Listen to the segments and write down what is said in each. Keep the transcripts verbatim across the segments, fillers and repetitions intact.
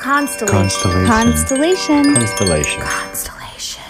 Constellation. Constellation. Constellation. Constellation. Constellation.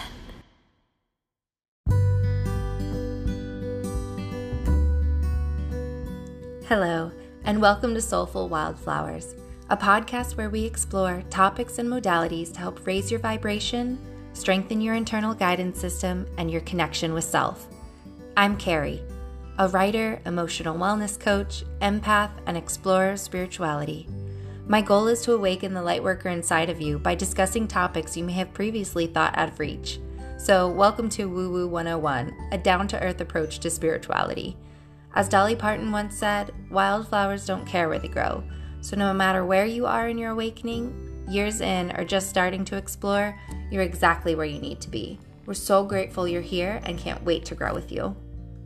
Hello, and welcome to Soulful Wildflowers, a podcast where we explore topics and modalities to help raise your vibration, strengthen your internal guidance system, and your connection with self. I'm Carrie, a writer, emotional wellness coach, empath, and explorer of spirituality. My goal is to awaken the lightworker inside of you by discussing topics you may have previously thought out of reach. So, welcome to Woo Woo one oh one, a down-to-earth approach to spirituality. As Dolly Parton once said, wildflowers don't care where they grow. So no matter where you are in your awakening, years in, or just starting to explore, you're exactly where you need to be. We're so grateful you're here and can't wait to grow with you.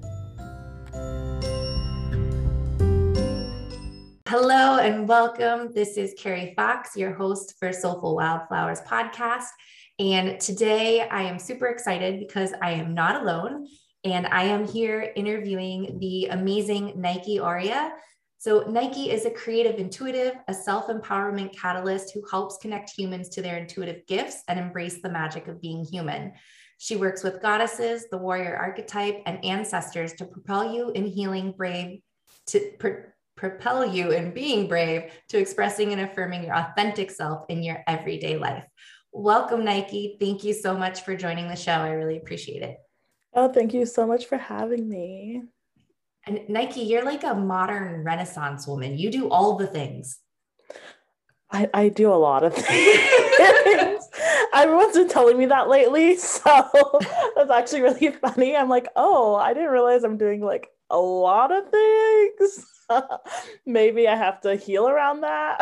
Hello and welcome. This is Carrie Fox, your host for Soulful Wildflowers podcast. And today I am super excited because I am not alone. And I am here interviewing the amazing Nike Aurea. So Nike is a creative intuitive, a self-empowerment catalyst who helps connect humans to their intuitive gifts and embrace the magic of being human. She works with goddesses, the warrior archetype, and ancestors to propel you in healing brave, to pr- propel you in being brave, to expressing and affirming your authentic self in your everyday life. Welcome, Nike. Thank you so much for joining the show. I really appreciate it. Oh, thank you so much for having me. And Nike, you're like a modern Renaissance woman. You do all the things. I, I do a lot of things. Everyone's been telling me that lately, so that's actually really funny. I'm like, oh, I didn't realize I'm doing like a lot of things. Maybe I have to heal around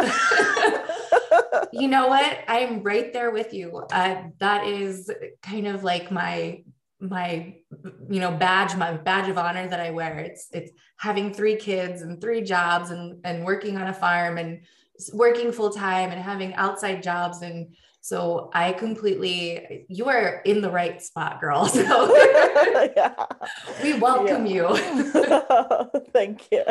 that. You know what? I'm right there with you. Uh, that is kind of like my my, you know, badge, my badge of honor that I wear. It's, it's having three kids and three jobs and, and working on a farm and working full time and having outside jobs. And so I completely, you are in the right spot, girl. So yeah. We welcome yeah. you. Thank you.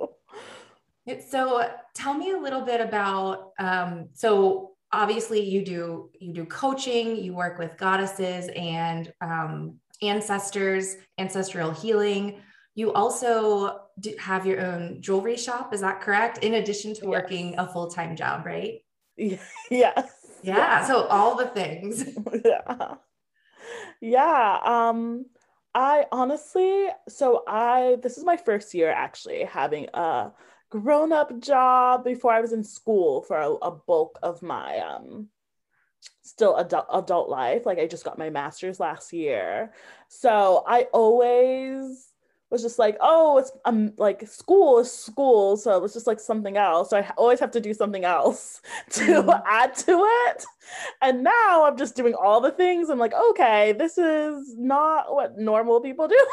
So tell me a little bit about, um, so obviously you do, you do coaching, you work with goddesses and, um, ancestors, ancestral healing. You also do have your own jewelry shop. Is that correct? In addition to working yes. a full-time job, right? Yes. Yeah. yeah. So all the things. yeah. Yeah. Um, I honestly, so I, this is my first year actually having a grown-up job. Before I was in school for a, a bulk of my, um, still adult adult life. Like I just got my master's last year. So I always was just like, oh, it's um like school is school. So it was just like something else. So I always have to do something else to mm. add to it. And now I'm just doing all the things. I'm like, okay, this is not what normal people do.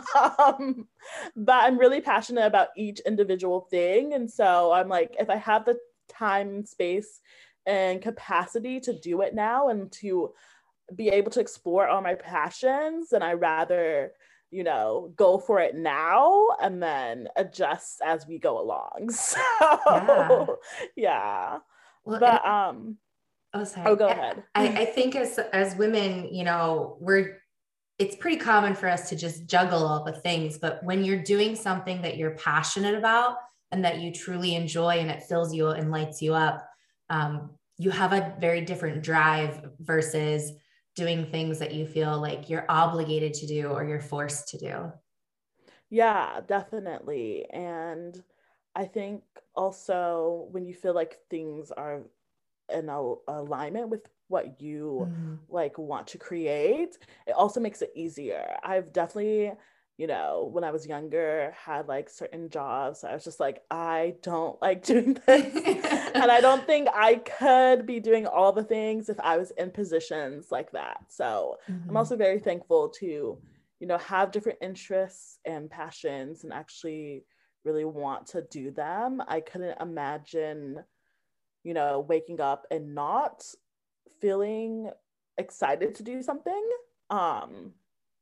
um, but I'm really passionate about each individual thing. And so I'm like, if I have the time and space and capacity to do it now and to be able to explore all my passions, and I rather, you know, go for it now and then adjust as we go along. So yeah, yeah. Well, but and, um oh sorry. Oh, go ahead. I, I think as as women, you know, we're it's pretty common for us to just juggle all the things, but when you're doing something that you're passionate about and that you truly enjoy and it fills you and lights you up, um, you have a very different drive versus doing things that you feel like you're obligated to do or you're forced to do. Yeah, definitely. And I think also when you feel like things are in a, alignment with what you mm-hmm. like want to create, it also makes it easier. I've definitely, you know, when I was younger, had like certain jobs. I was just like, I don't like doing this. And I don't think I could be doing all the things if I was in positions like that. So mm-hmm. I'm also very thankful to, you know, have different interests and passions and actually really want to do them. I couldn't imagine, you know, waking up and not feeling excited to do something. Um,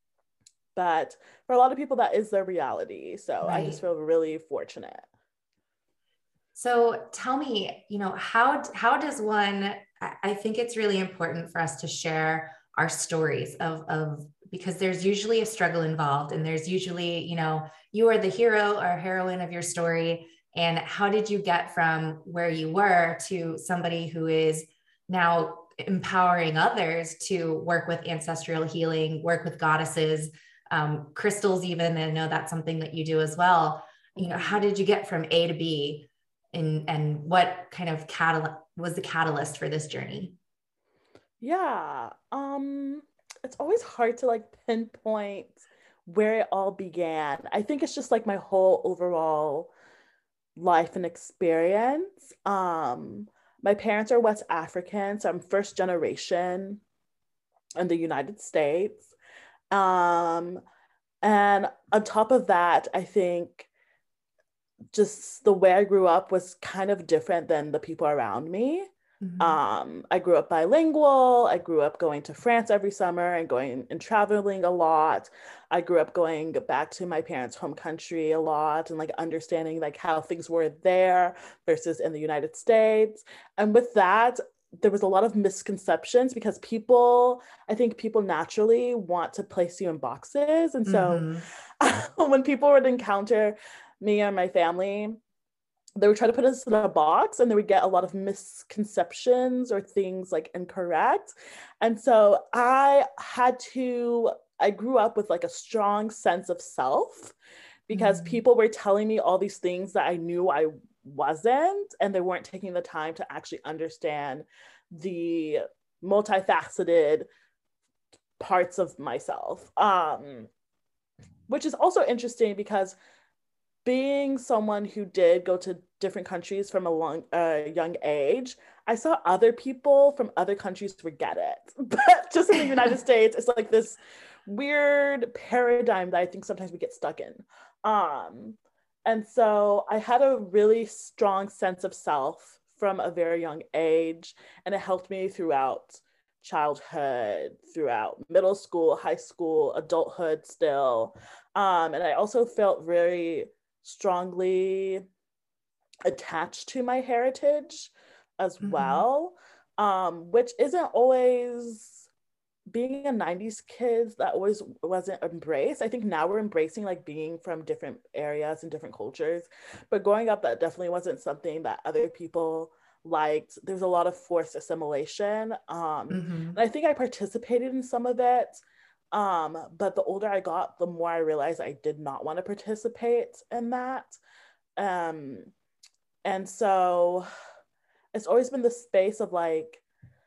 But for a lot of people, that is their reality. So right. I just feel really fortunate. So tell me, you know, how how does one, I I think it's really important for us to share our stories of of because there's usually a struggle involved, and there's usually, you know, you are the hero or heroine of your story. And how did you get from where you were to somebody who is now empowering others to work with ancestral healing, work with goddesses, um, crystals, even? And I know that's something that you do as well. You know, how Mhm. did you get from A to B? And and what kind of catalyst was the catalyst for this journey? Yeah. Um, it's always hard to like pinpoint where it all began. I think it's just like my whole overall life and experience. Um, my parents are West African, so I'm first generation in the United States. Um, and on top of that, I think just the way I grew up was kind of different than the people around me. Mhm. Um, I grew up bilingual. I grew up going to France every summer and going and traveling a lot. I grew up going back to my parents' home country a lot and like understanding like how things were there versus in the United States. And with that, there was a lot of misconceptions because people, I think people naturally want to place you in boxes. And so Mhm. when people would encounter me or my family, they would try to put us in a box and they would get a lot of misconceptions or things like incorrect. And so I had to, I grew up with like a strong sense of self because Mhm. people were telling me all these things that I knew I wasn't, and they weren't taking the time to actually understand the multifaceted parts of myself. Um, which is also interesting because being someone who did go to different countries from a long, uh, young age, I saw other people from other countries forget it. But just in the United States, it's like this weird paradigm that I think sometimes we get stuck in. Um, and so I had a really strong sense of self from a very young age, and it helped me throughout childhood, throughout middle school, high school, adulthood still. Um, and I also felt very strongly attached to my heritage as Mhm. well, um, which isn't always being a nineties kid that always wasn't embraced. I think now we're embracing like being from different areas and different cultures. But growing up, that definitely wasn't something that other people liked. There's a lot of forced assimilation. Um, and Mhm. I think I participated in some of it. Um, but the older I got, the more I realized I did not want to participate in that. Um, and so it's always been the space of like,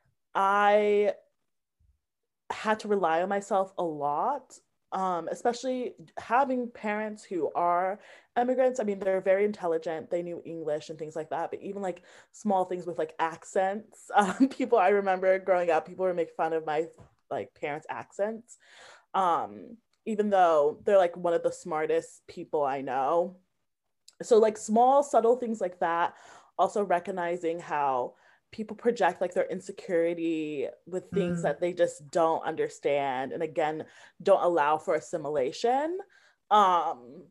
I had to rely on myself a lot, um, especially having parents who are immigrants. I mean, they're very intelligent, they knew English and things like that, but even like small things with like accents. Um, people I remember growing up, people were making fun of my like parents' accents. Um, even though they're like one of the smartest people I know. So like small subtle things like that, also recognizing how people project like their insecurity with things Mhm. that they just don't understand and again don't allow for assimilation. um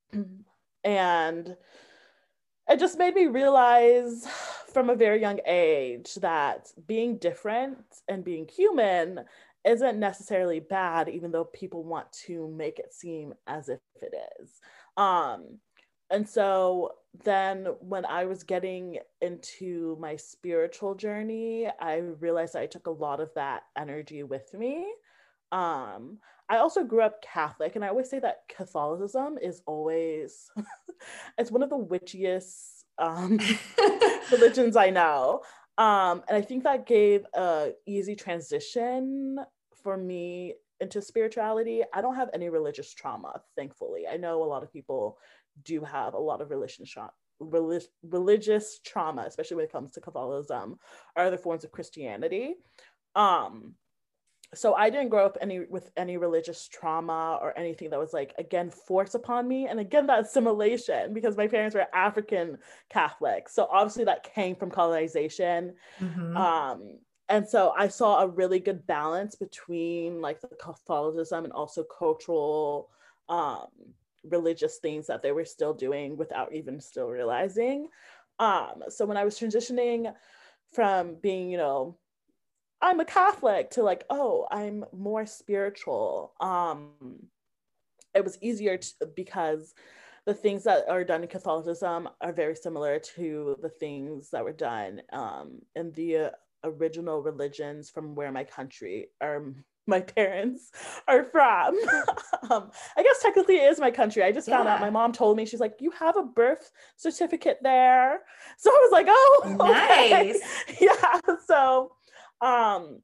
and it just made me realize from a very young age that being different and being human isn't necessarily bad, even though people want to make it seem as if it is. Um, and so then when I was getting into my spiritual journey, I realized I took a lot of that energy with me. Um, I also grew up Catholic, and I always say that Catholicism is always it's one of the witchiest um, religions I know. Um, and I think that gave a easy transition for me into spirituality. I don't have any religious trauma, thankfully. I know a lot of people do have a lot of religious trauma. Relig- religious trauma, especially when it comes to Catholicism or other forms of Christianity. Um, so I didn't grow up any with any religious trauma or anything that was like again forced upon me. And again, that assimilation because my parents were African Catholic. So obviously that came from colonization. Mhm. Um, and so I saw a really good balance between like the Catholicism and also cultural um religious things that they were still doing without even still realizing. Um, so when I was transitioning from being, you know, I'm a Catholic to like, oh, I'm more spiritual. Um, it was easier to, because the things that are done in Catholicism are very similar to the things that were done um, in the uh, original religions from where my country or my parents are from. um, I guess technically it is my country. I just found out, my Yeah. mom told me, she's like, you have a birth certificate there. So I was like, oh, okay. Nice. Yeah. So um,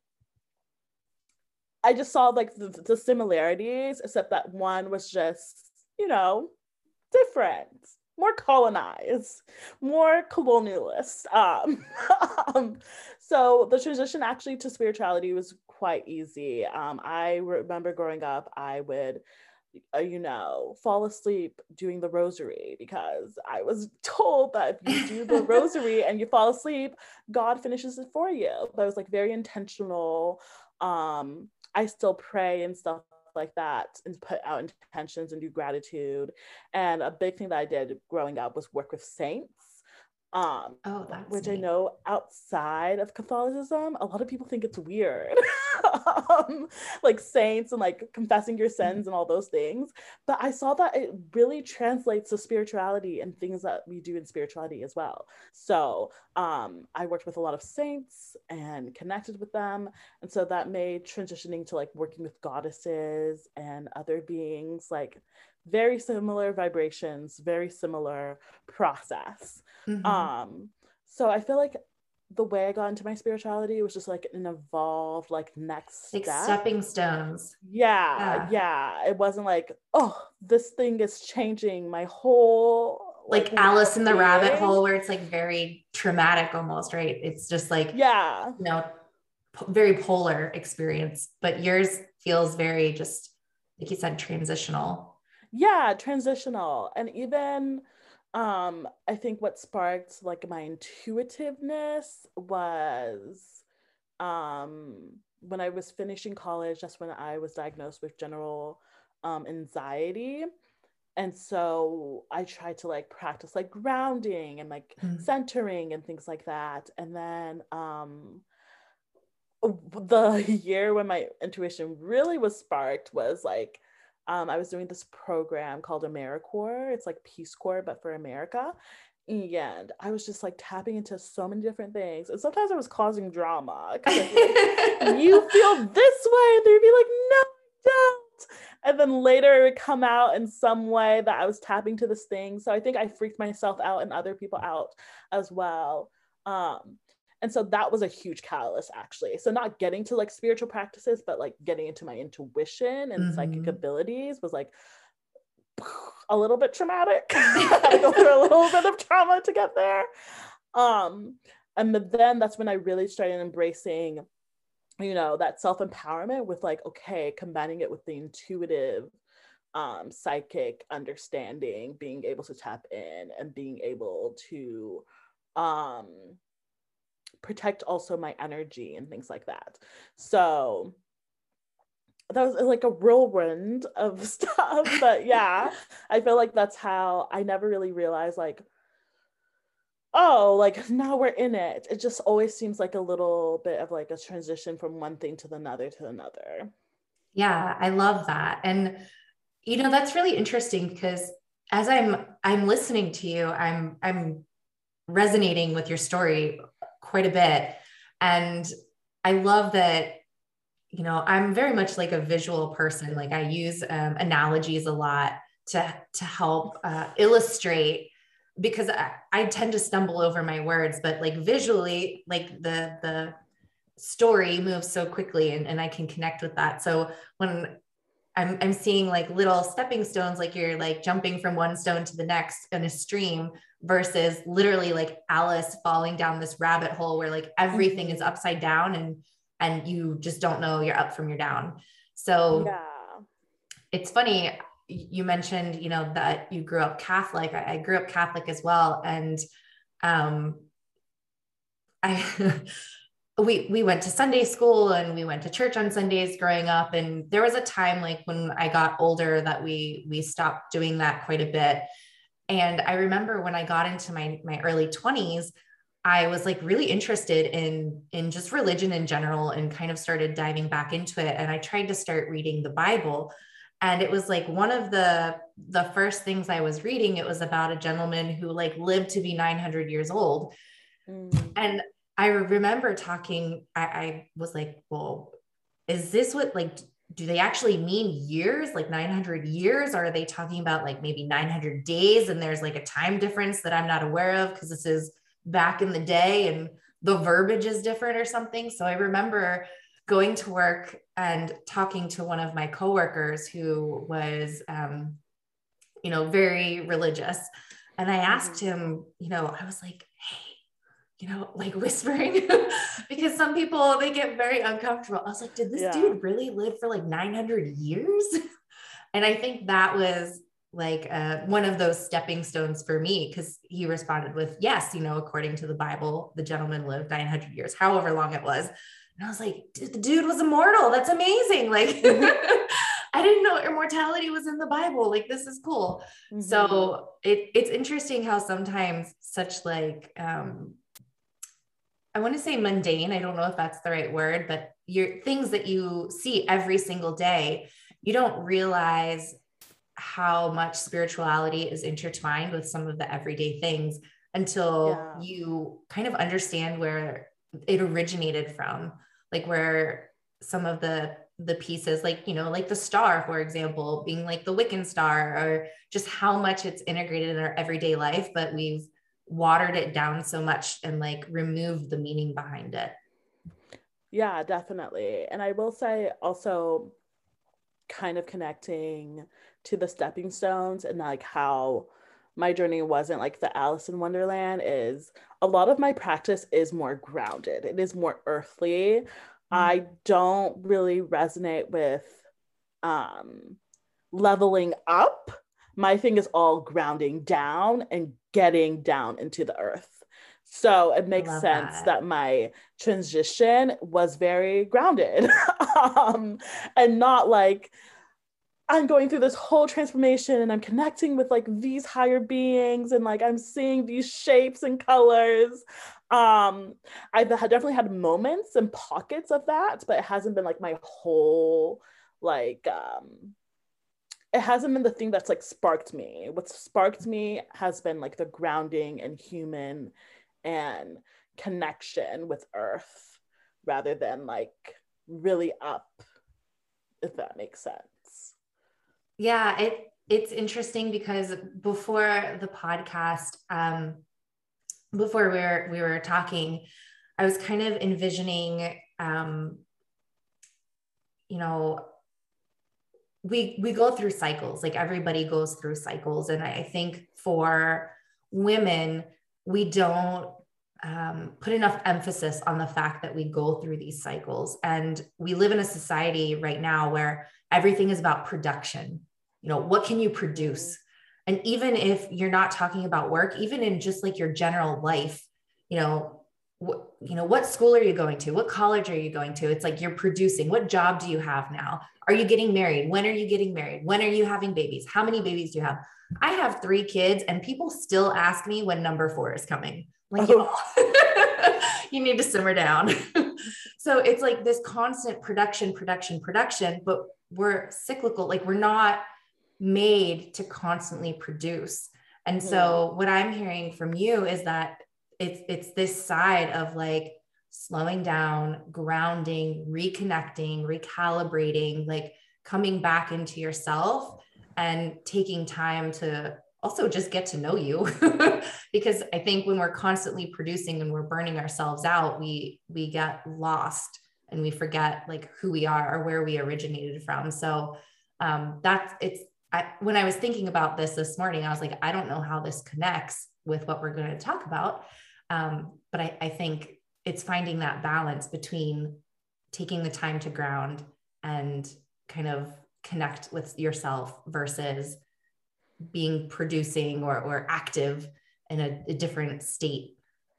I just saw like the, the similarities, except that one was just, you know, different, more colonized, more colonialist. Um, um, so the transition actually to spirituality was quite easy. Um, I remember growing up, I would, uh, you know, fall asleep doing the rosary because I was told that if you do the rosary and you fall asleep, God finishes it for you. But it was like very intentional. Um, I still pray and stuff like that and put out intentions and do gratitude. And a big thing that I did growing up was work with saints. Um, Oh, that's which I neat. know outside of Catholicism, a lot of people think it's weird. um, like saints and like confessing your sins and all those things. But I saw that it really translates to spirituality and things that we do in spirituality as well. So um, I worked with a lot of saints and connected with them. And so that made transitioning to like working with goddesses and other beings like very similar vibrations, very similar process. Mm-hmm. Um, so I feel like the way I got into my spirituality was just like an evolved, like next Like step. stepping stones. Yeah, Yeah. yeah. It wasn't like, oh, this thing is changing my whole like Like way Alice in of the Rabbit being. Hole, where it's like very traumatic almost, right? It's just like, Yeah. you know, p- very polar experience, but yours feels very just, like you said, transitional. Yeah, transitional. And even um I think what sparked like my intuitiveness was um when I was finishing college. That's when I was diagnosed with general um anxiety. And so I tried to like practice like grounding and like Mm. centering and things like that. And then um the year when my intuition really was sparked was like um, I was doing this program called AmeriCorps. It's like Peace Corps, but for America. And I was just like tapping into so many different things. And sometimes I was causing drama because I'd be like, you feel this way. And they'd be like, no, I don't. And then later it would come out in some way that I was tapping to this thing. So I think I freaked myself out and other people out as well. Um, and so that was a huge catalyst actually. So not getting to like spiritual practices, but like getting into my intuition and psychic Mm-hmm. abilities was like a little bit traumatic. I had to go through a little bit of trauma to get there. Um, and then that's when I really started embracing, you know, that self-empowerment with like, okay, combining it with the intuitive um, psychic understanding, being able to tap in and being able to um, protect also my energy and things like that. So that was like a whirlwind of stuff. But yeah, I feel like that's how I never really realized like, oh, like now we're in it. It just always seems like a little bit of like a transition from one thing to another to another. Yeah, I love that. And you know, that's really interesting because as I'm I'm listening to you, I'm I'm resonating with your story quite a bit. And I love that, you know, I'm very much like a visual person. Like I use um, analogies a lot to to help uh, illustrate because I, I tend to stumble over my words, but like visually, like the the story moves so quickly and, and I can connect with that. So when I'm, I'm seeing like little stepping stones, like you're like jumping from one stone to the next in a stream versus literally like Alice falling down this rabbit hole where like everything Mm-hmm. is upside down and, and you just don't know you're up from your down. So Yeah. it's funny. You mentioned, you know, that you grew up Catholic. I, I grew up Catholic as well. And, um, I, we we went to Sunday school and we went to church on Sundays growing up. And there was a time like when I got older that we we stopped doing that quite a bit. And I remember when I got into my, my early twenties, I was like really interested in, in just religion in general and kind of started diving back into it. And I tried to start reading the Bible. And it was like one of the, the first things I was reading, it was about a gentleman who like lived to be nine hundred years old. Mm. And I remember talking, I, I was like, well, is this what like, do they actually mean years, like nine hundred years? Or are they talking about like maybe nine hundred days? And there's like a time difference that I'm not aware of because this is back in the day and the verbiage is different or something. So I remember going to work and talking to one of my coworkers who was, um, you know, very religious. And I asked Mm-hmm. him, you know, I was like, hey, you know, like whispering because some people, they get very uncomfortable. I was like, did this Yeah. dude really live for like nine hundred years? And I think that was like uh, one of those stepping stones for me because he responded with, yes, you know, according to the Bible, the gentleman lived nine hundred years, however long it was. And I was like, the dude was immortal. That's amazing. Like, I didn't know immortality was in the Bible. Like, this is cool. Mm-hmm. So it, it's interesting how sometimes such like, um, I want to say mundane. I don't know if that's the right word, but your things that you see every single day, you don't realize how much spirituality is intertwined with some of the everyday things until Yeah. you kind of understand where it originated from, like where some of the the pieces, like, you know, like the star, for example, being like the Wiccan star, or just how much it's integrated in our everyday life, but we've watered it down so much and like removed the meaning behind it. Yeah, definitely. And I will say also kind of connecting to the stepping stones and like how my journey wasn't like the Alice in Wonderland is a lot of my practice is more grounded. It is more earthly. I don't really resonate with um leveling up. My thing is all grounding down and getting down into the earth. So it I makes love sense that. that my transition was very grounded um, and not like I'm going through this whole transformation and I'm connecting with like these higher beings and like I'm seeing these shapes and colors. Um, I've definitely had moments and pockets of that, but it hasn't been like my whole like um it hasn't been the thing that's like sparked me. What sparked me has been like the grounding and human and connection with earth rather than like really up, if that makes sense. Yeah, it it's interesting because before the podcast, um, before we were we were talking, I was kind of envisioning, um, you know, we we go through cycles. Like everybody goes through cycles, and I think for women, we don't um, put enough emphasis on the fact that we go through these cycles, and we live in a society right now where everything is about production. You know, what can you produce? And even if you're not talking about work, even in just like your general life, you know, wh- you know, what school are you going to? What college are you going to? It's like you're producing. What job do you have now? Are you getting married? When are you getting married? When are you having babies? How many babies do you have? I have three kids, and people still ask me when number four is coming. I'm like, Oh, y'all, you need to simmer down. So it's like this constant production, production, production, but we're cyclical. Like we're not made to constantly produce. And mm-hmm. so what I'm hearing from you is that it's it's this side of like slowing down, grounding, reconnecting, recalibrating, like coming back into yourself and taking time to also just get to know you. Because I think when we're constantly producing and we're burning ourselves out, we we get lost and we forget like who we are or where we originated from. So um, that's it's I, when I was thinking about this this morning, I was like, I don't know how this connects with what we're going to talk about. Um, but I, I think it's finding that balance between taking the time to ground and kind of connect with yourself versus being producing or, or active in a, a different state.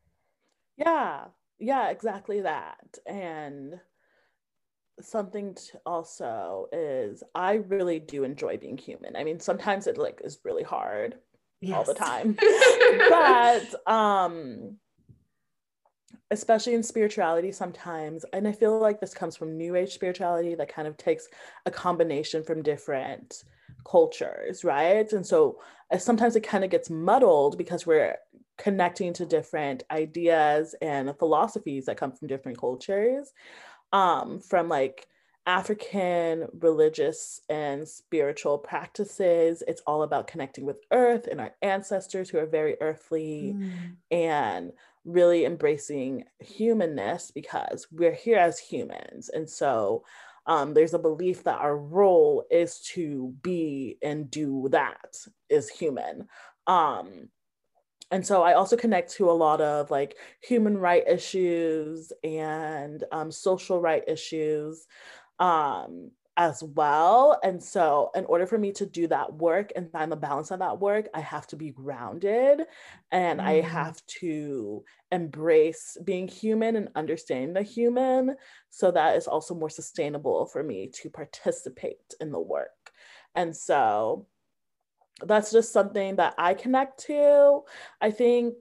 Yeah, yeah, exactly that. And something to also is I really do enjoy being human. I mean, sometimes it like is really hard, all the Yes. time. But um especially in spirituality sometimes, and I feel like this comes from new age spirituality that kind of takes a combination from different cultures, right? And so uh, sometimes it kind of gets muddled because we're connecting to different ideas and philosophies that come from different cultures, um, from like African religious and spiritual practices. It's all about connecting with earth and our ancestors who are very earthly, Mm. and really embracing humanness because we're here as humans. And so um, there's a belief that our role is to be and do that is human. Um, and so I also connect to a lot of like human right issues and um, social right issues, um, as well. And so in order for me to do that work and find the balance of that work, I have to be grounded, and I Mm. have to embrace being human and understanding the human, so that is also more sustainable for me to participate in the work. And so that's just something that I connect to. I think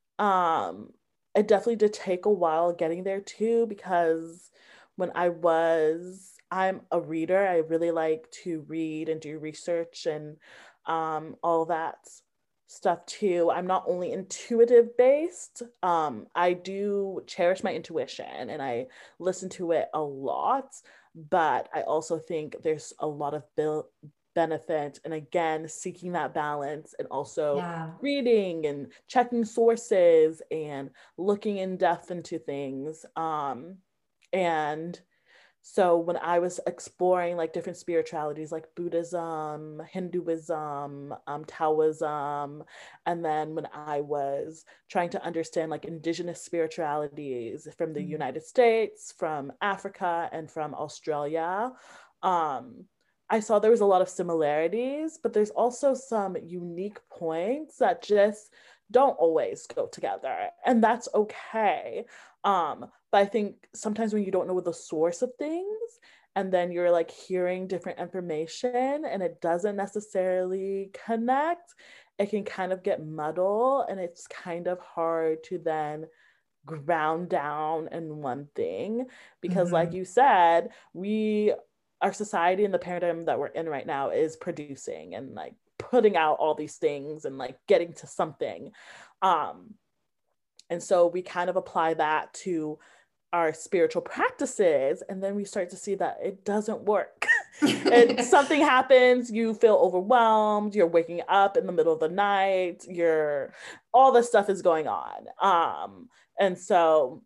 um, it definitely did take a while getting there too, because when I was, I'm a reader. I really like to read and do research and um, all that stuff too. I'm not only intuitive based, um, I do cherish my intuition and I listen to it a lot. But I also think there's a lot of build benefit and again seeking that balance, and also Yeah. reading and checking sources and looking in depth into things, um and so when I was exploring like different spiritualities like Buddhism, Hinduism, um, Taoism, and then when I was trying to understand like indigenous spiritualities from the Mm. United States, from Africa, and from Australia, um, I saw there was a lot of similarities, but there's also some unique points that just don't always go together, and that's okay. Um, but I think sometimes when you don't know the source of things, and then you're like hearing different information and it doesn't necessarily connect, it can kind of get muddled, and it's kind of hard to then ground down in one thing. Because like Mhm. you said, we, our society and the paradigm that we're in right now is producing and like putting out all these things and like getting to something. Um, and so we kind of apply that to our spiritual practices, and then we start to see that it doesn't work. And something happens, you feel overwhelmed, you're waking up in the middle of the night, you're, all this stuff is going on. Um, and so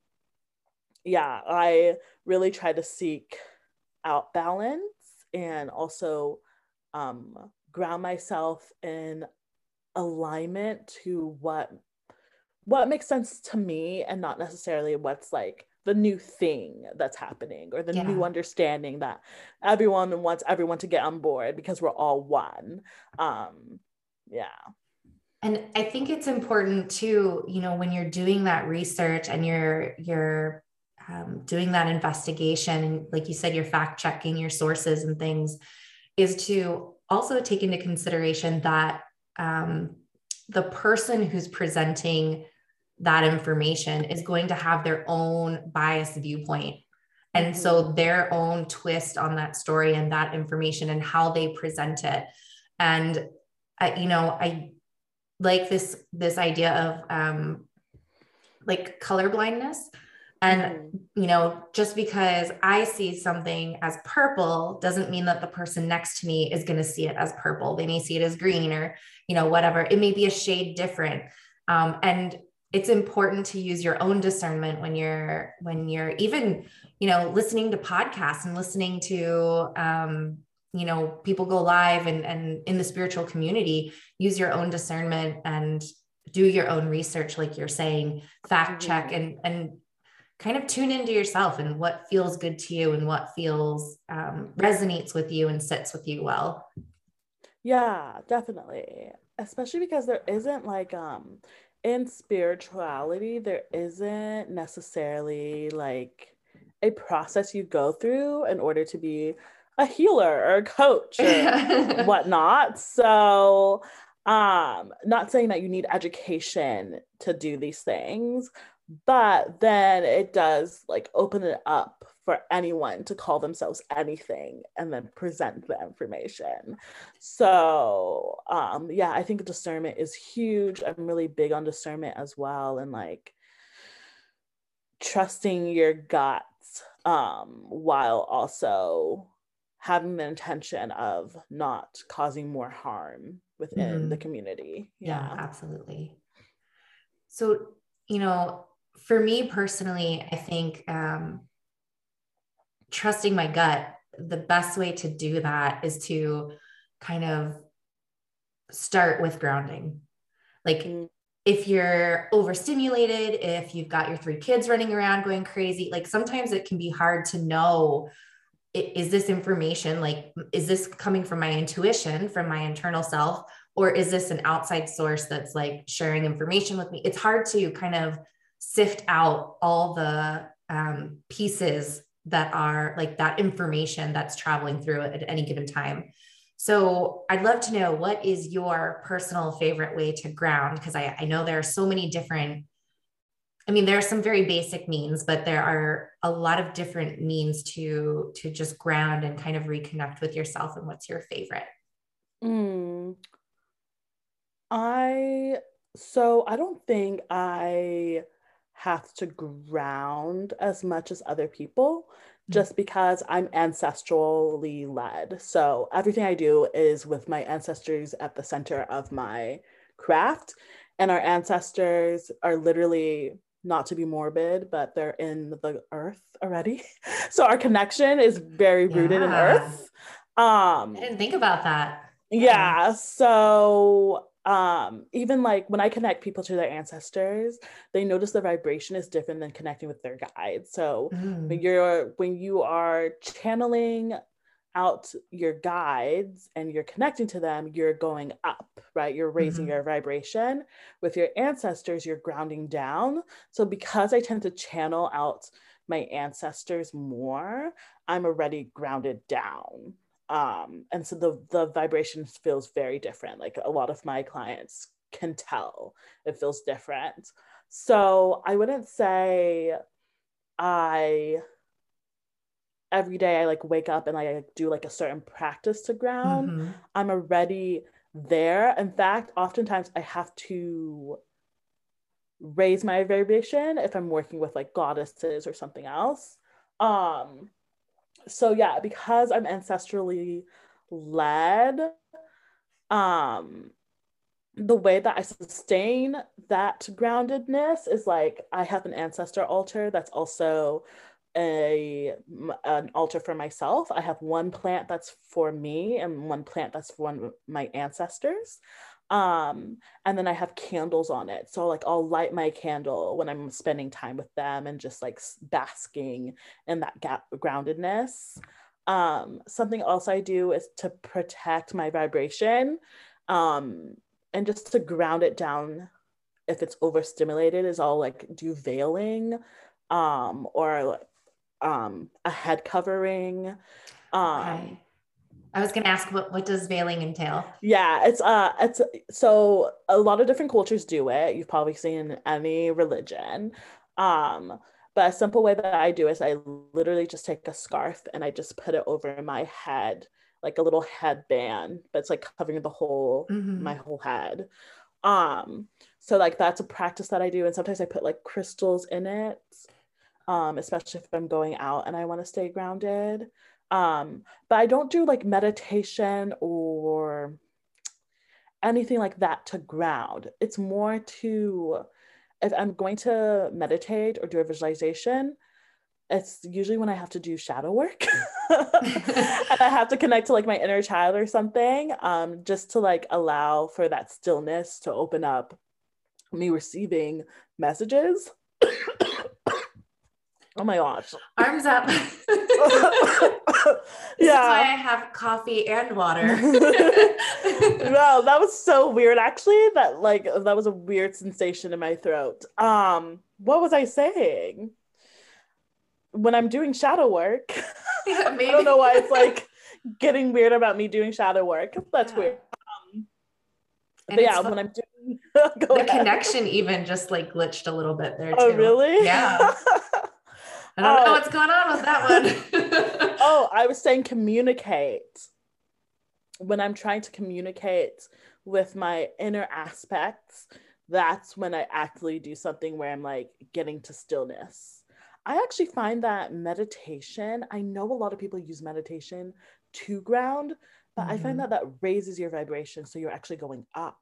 yeah, I really try to seek out balance and also um, ground myself in alignment to what what makes sense to me, and not necessarily what's like the new thing that's happening or the new Yeah. understanding that everyone wants everyone to get on board because we're all one. Um, yeah. And I think it's important too, you know, when you're doing that research and you're you're um, doing that investigation, and like you said, you're fact checking your sources and things, is to also take into consideration that um, the person who's presenting that information is going to have their own biased viewpoint. And Mm-hmm. so their own twist on that story and that information and how they present it. And, uh, you know, I like this, this idea of um, like color blindness. And, Mm-hmm. you know, just because I see something as purple doesn't mean that the person next to me is going to see it as purple. They may see it as green or, you know, whatever. It may be a shade different. Um, and it's important to use your own discernment when you're, when you're even, you know, listening to podcasts and listening to, um, you know, people go live and, and in the spiritual community, use your own discernment and do your own research, like you're saying, fact check, Mm-hmm. and, and kind of tune into yourself and what feels good to you and what feels um, resonates with you and sits with you well. Yeah, definitely. Especially because there isn't like um in spirituality, there isn't necessarily like a process you go through in order to be a healer or a coach or whatnot. So Um, not saying that you need education to do these things, but then it does like open it up for anyone to call themselves anything and then present the information. So um yeah, I think discernment is huge. I'm really big on discernment as well, and like trusting your guts um while also having the intention of not causing more harm within the Mhm. community. Yeah, Yeah. absolutely. So, you know, for me personally, I think um, trusting my gut, the best way to do that is to kind of start with grounding. Like, Mm, if you're overstimulated, if you've got your three kids running around going crazy, like sometimes it can be hard to know, is this information, like, is this coming from my intuition, from my internal self, or is this an outside source that's like sharing information with me? It's hard to kind of sift out all the um, pieces that are like that information that's traveling through it at any given time. So I'd love to know, what is your personal favorite way to ground? Because I, I know there are so many different, I mean, there are some very basic means, but there are a lot of different means to to just ground and kind of reconnect with yourself. And what's your favorite? mm. I so I don't think I have to ground as much as other people just because I'm ancestrally led. So everything I do is with my ancestors at the center of my craft. And our ancestors are literally, not to be morbid, but they're in the earth already. So our connection is very rooted in Yeah, earth. I Um, didn't think about that. Yeah. yeah, so um even like when I connect people to their ancestors, they notice the vibration is different than connecting with their guides. So when Mm, you're when you are channeling out your guides and you're connecting to them, you're going up, right? You're raising mhm. your vibration. With your ancestors, you're grounding down. So because I tend to channel out my ancestors more, I'm already grounded down. Um, and so the the vibration feels very different. Like a lot of my clients can tell it feels different. So I wouldn't say I every day I like wake up and I do like a certain practice to ground. Mhm. I'm already there. In fact, oftentimes I have to raise my vibration if I'm working with like goddesses or something else. Um, so yeah, because I'm ancestrally led, um, the way that I sustain that groundedness is like I have an ancestor altar that's also a an altar for myself. I have one plant that's for me and one plant that's for one of my ancestors. Um, and then I have candles on it. So like I'll light my candle when I'm spending time with them and just like basking in that gap groundedness. Um, something else I do is to protect my vibration. Um, and just to ground it down if it's overstimulated is all like do veiling um or um a head covering. um Okay. I was going to ask, what what does veiling entail? yeah, it's uh it's so a lot of different cultures do it. You've probably seen any religion. um but a simple way that I do is I literally just take a scarf and I just put it over my head, like a little headband, but it's like covering the whole my Mhm. whole head. Um, so like that's a practice that I do. And sometimes I put like crystals in it, um, especially if I'm going out and I want to stay grounded. Um, but I don't do like meditation or anything like that to ground. It's more to, if I'm going to meditate or do a visualization, it's usually when I have to do shadow work and I have to connect to like my inner child or something, um, just to like allow for that stillness to open up me receiving messages. Oh my gosh. Arms up. This is why Yeah. I have coffee and water. Wow, that was so weird actually. That like that was a weird sensation in my throat. Um, what was I saying? When I'm doing shadow work, Yeah, I don't maybe. know why it's like getting weird about me doing shadow work. That's Yeah. weird. Um, And but it's yeah, fun. when I'm doing The ahead. connection even just like glitched a little bit there too. Oh, really? Yeah. I don't oh. know what's going on with that one. oh, I was saying communicate. When I'm trying to communicate with my inner aspects, that's when I actually do something where I'm like getting to stillness. I actually find that meditation, I know a lot of people use meditation to ground, but mm-hmm. I find that that raises your vibration. So you're actually going up.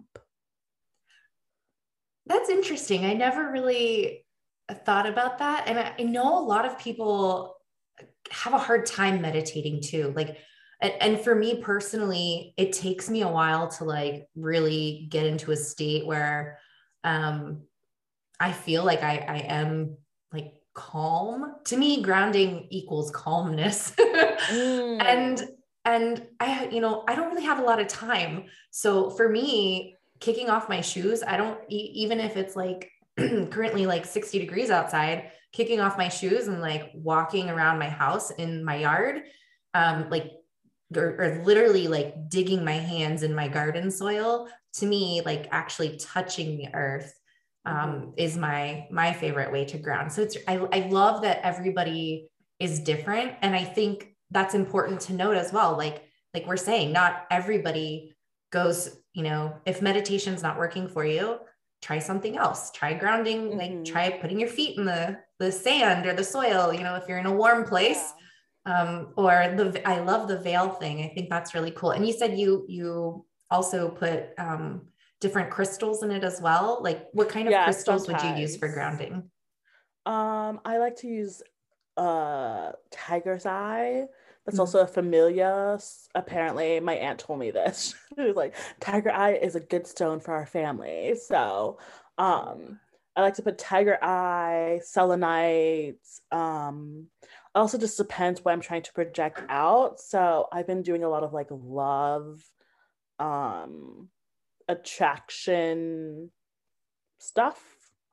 That's interesting. I never really thought about that. And I, I know a lot of people have a hard time meditating too. Like, and, and for me personally, it takes me a while to like really get into a state where um, I feel like I, I am like calm. To me, grounding equals calmness. mm. And, and I, you know, I don't really have a lot of time. So for me, kicking off my shoes, I don't, e- even if it's like currently like sixty degrees outside, kicking off my shoes and like walking around my house in my yard, um, like, or, or literally like digging my hands in my garden soil, to me, like actually touching the earth, um, mm-hmm. is my, my favorite way to ground. So it's, I, I love that everybody is different. And I think that's important to note as well. Like, like we're saying, not everybody goes, you know, if meditation's not working for you, try something else, try grounding, mm-hmm. like try putting your feet in the, the sand or the soil, you know, if you're in a warm place, yeah. um, or the, I love the veil thing. I think that's really cool. And you said you, you also put, um, different crystals in it as well. Like what kind of yeah, crystals sometimes. would you use for grounding? Um, I like to use, uh, tiger's eye. That's mm-hmm. also a familiar. Apparently, my aunt told me this. She was like, tiger eye is a good stone for our family. So um, I like to put tiger eye, selenite. Um, also just depends what I'm trying to project out. So I've been doing a lot of like love, um, attraction stuff.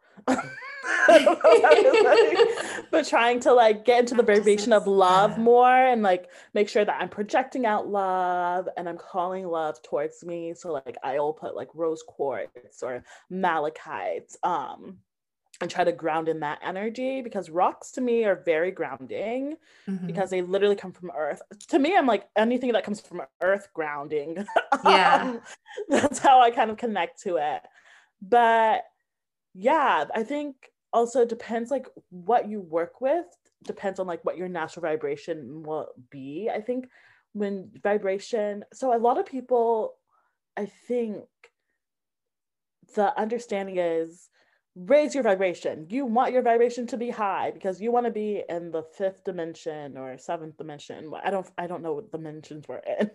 but trying to like get into the vibration of love yeah. more and like make sure that I'm projecting out love and I'm calling love towards me. So like I'll put like rose quartz or malachite um and try to ground in that energy, because rocks to me are very grounding mm-hmm. because they literally come from earth. To me, I'm like anything that comes from earth grounding. Yeah. um, that's how I kind of connect to it. But yeah, I think also depends like what you work with, depends on like what your natural vibration will be. I think when vibration, so a lot of people, I think the understanding is raise your vibration. You want your vibration to be high because you want to be in the fifth dimension or seventh dimension. I don't I don't know what dimensions we're in.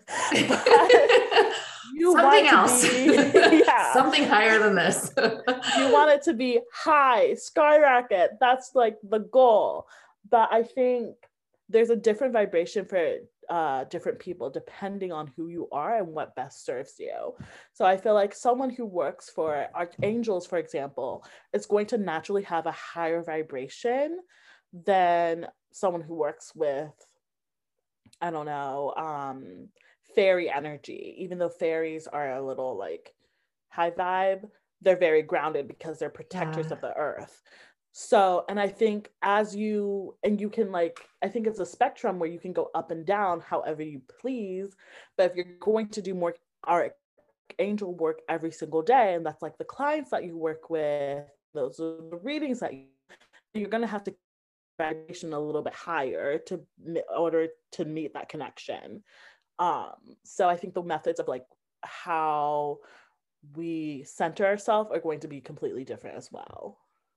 But you something want else. To be, yeah. Something higher than this. You want it to be high, skyrocket. That's like the goal. But I think there's a different vibration for uh, different people depending on who you are and what best serves you. So I feel like someone who works for archangels, for example, is going to naturally have a higher vibration than someone who works with, I don't know, um, fairy energy. Even though fairies are a little like high vibe, they're very grounded because they're protectors yeah. of the earth. So, and I think as you, and you can like, I think it's a spectrum where you can go up and down however you please. But if you're going to do more our angel work every single day, and that's like the clients that you work with, those are the readings that you, you're going to have to vibration a little bit higher to in order to meet that connection. Um, so I think the methods of like how we center ourselves are going to be completely different as well.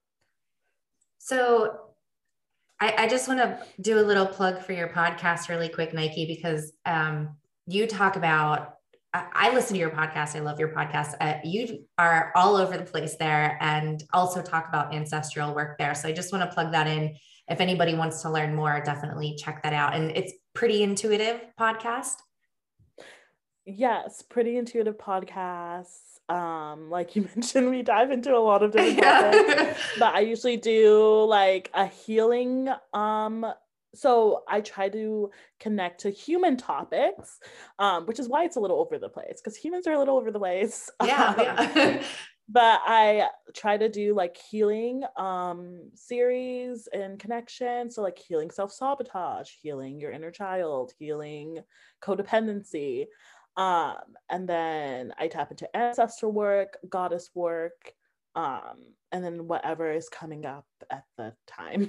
So I, I just want to do a little plug for your podcast really quick, Nike, because um, you talk about, I, I listen to your podcast. I love your podcast. Uh, you are all over the place there and also talk about ancestral work there. So I just want to plug that in. If anybody wants to learn more, definitely check that out. And it's pretty intuitive podcast. Yes, pretty intuitive podcasts. Um, like you mentioned, we dive into a lot of different topics, but I usually do like a healing um so I try to connect to human topics, um, which is why it's a little over the place, because humans are a little over the place. Yeah, Um, yeah. but I try to do like healing um, series and connection. So like healing self-sabotage, healing your inner child, healing codependency. Um, and then I tap into ancestral work, goddess work, um, and then whatever is coming up at the time.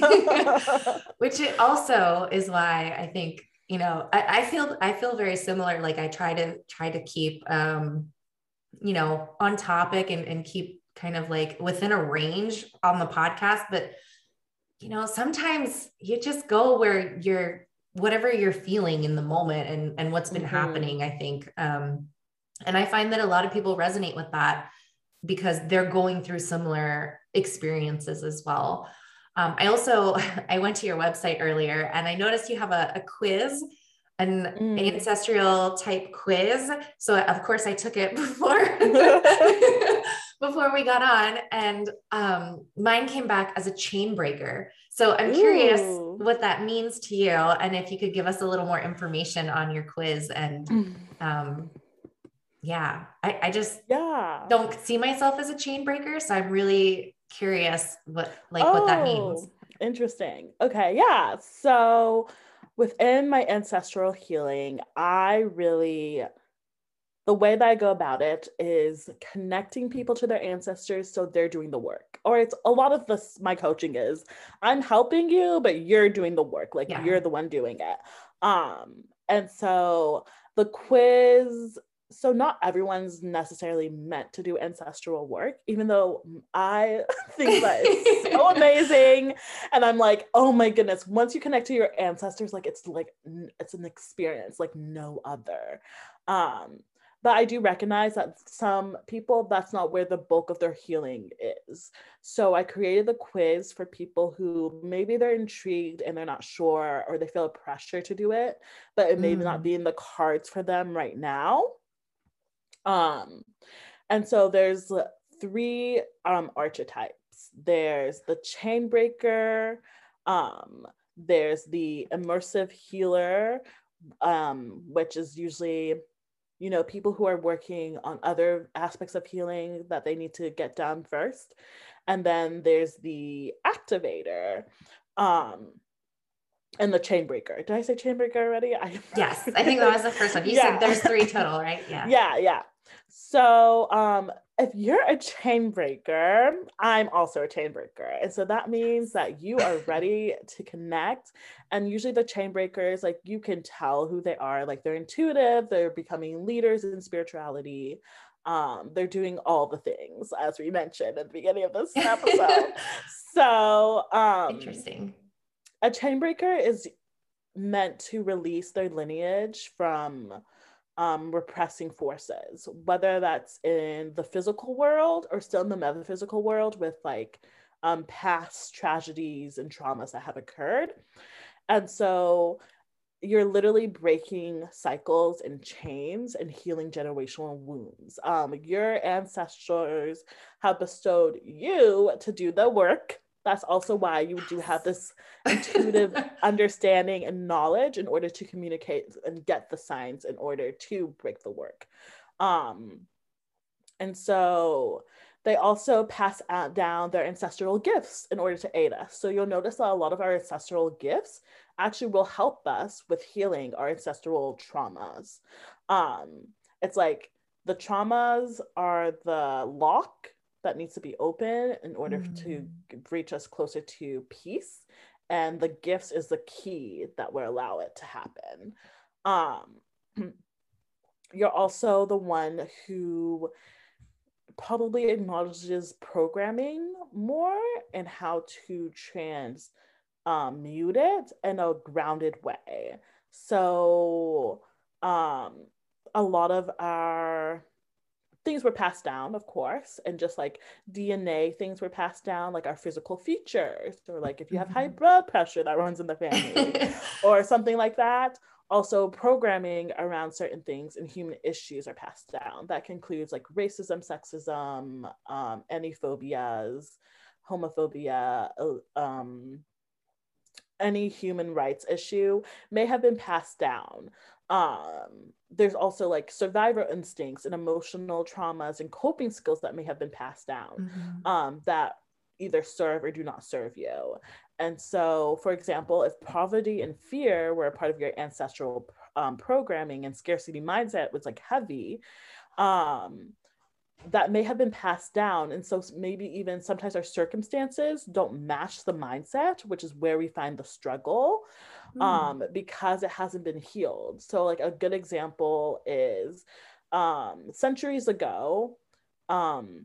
Which it also is why I think, you know, I, I feel I feel very similar. Like I try to try to keep um, you know, on topic and, and keep kind of like within a range on the podcast. But, you know, sometimes you just go where you're whatever you're feeling in the moment and, and what's been Mm-hmm. happening, I think. Um, and I find that a lot of people resonate with that because they're going through similar experiences as well. Um, I also, I went to your website earlier and I noticed you have a, a quiz, an Mm. ancestral type quiz. So of course I took it before, before we got on, and um, mine came back as a chain breaker. So I'm curious Ooh. what that means to you. And if you could give us a little more information on your quiz and um, yeah, I, I just Yeah. don't see myself as a chain breaker. So I'm really curious what like what that means. Oh, interesting. Okay, yeah. So within my ancestral healing, I really, the way that I go about it is connecting people to their ancestors so they're doing the work. Or it's a lot of this, my coaching is I'm helping you, but you're doing the work. Like Yeah. you're the one doing it. Um, and so the quiz, so not everyone's necessarily meant to do ancestral work, even though I think that it's so amazing. And I'm like, oh my goodness, once you connect to your ancestors, like it's like it's an experience like no other. Um, but I do recognize that some people, that's not where the bulk of their healing is. So I created the quiz for people who maybe they're intrigued and they're not sure, or they feel a pressure to do it, but it may not Mm. be in the cards for them right now. Um, and so there's three um, archetypes. There's the chain breaker, um, there's the immersive healer, um, which is usually, you know, people who are working on other aspects of healing that they need to get done first. And then there's the activator, um, and the chain breaker. Did I say chain breaker already? I Yes, I think that was the first one. You said yeah. there's three total, right? Yeah. Yeah, yeah. So um if you're a chain breaker, I'm also a chain breaker. And so that means that you are ready to connect. And usually the chain breakers, like you can tell who they are. Like they're intuitive, they're becoming leaders in spirituality. Um, they're doing all the things as we mentioned at the beginning of this episode. So um Interesting. a chain breaker is meant to release their lineage from um, repressing forces, whether that's in the physical world or still in the metaphysical world with like um, past tragedies and traumas that have occurred. And so you're literally breaking cycles and chains and healing generational wounds. Um, your ancestors have bestowed you to do the work. That's also why you do have this intuitive understanding and knowledge in order to communicate and get the signs in order to break the work. Um, and so they also pass out down their ancestral gifts in order to aid us. So you'll notice that a lot of our ancestral gifts actually will help us with healing our ancestral traumas. Um, it's like the traumas are the lock that needs to be open in order to Mm. reach us closer to peace. And the gifts is the key that will allow it to happen. Um, you're also the one who probably acknowledges programming more and how to trans um, mute it in a grounded way. So um, a lot of our things were passed down, of course, and just like D N A things were passed down, like our physical features, or like if you have high Mhm. blood pressure that runs in the family, or something like that. Also, programming around certain things and human issues are passed down. That includes like racism, sexism, um, any phobias, homophobia, um, any human rights issue may have been passed down. Um, there's also like survivor instincts and emotional traumas and coping skills that may have been passed down, Mm-hmm. um, that either serve or do not serve you. And so, for example, if poverty and fear were a part of your ancestral um, programming and scarcity mindset was like heavy, um, that may have been passed down. And so maybe even sometimes our circumstances don't match the mindset, which is where we find the struggle, um, because it hasn't been healed. So like a good example is um, centuries ago, um,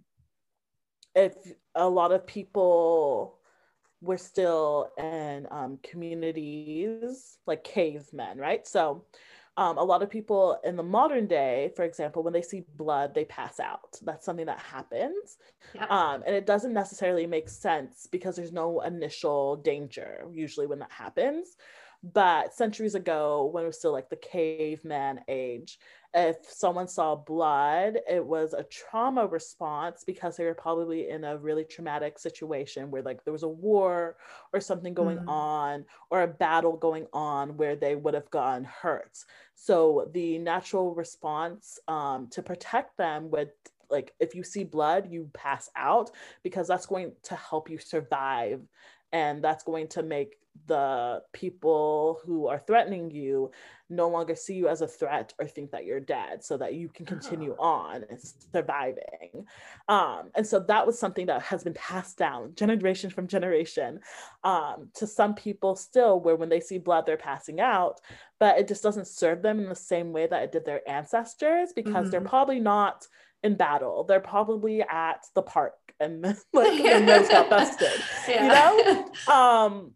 if a lot of people were still in um, communities like cavemen, right? So um, a lot of people in the modern day, for example, when they see blood, they pass out. That's something that happens. Yep. Um, and it doesn't necessarily make sense because there's no initial danger usually when that happens. But centuries ago, when it was still like the caveman age, if someone saw blood, it was a trauma response because they were probably in a really traumatic situation where like there was a war or something going Mm. on, or a battle going on where they would have gotten hurt. So the natural response um, to protect them would, like, if you see blood, you pass out because that's going to help you survive. And that's going to make the people who are threatening you no longer see you as a threat or think that you're dead, so that you can continue Oh. on surviving. Um, and so that was something that has been passed down generation from generation, um, to some people still, where when they see blood, they're passing out, but it just doesn't serve them in the same way that it did their ancestors, because mm-hmm. they're probably not in battle. They're probably at the park and like their nose got busted, yeah. you know? Um,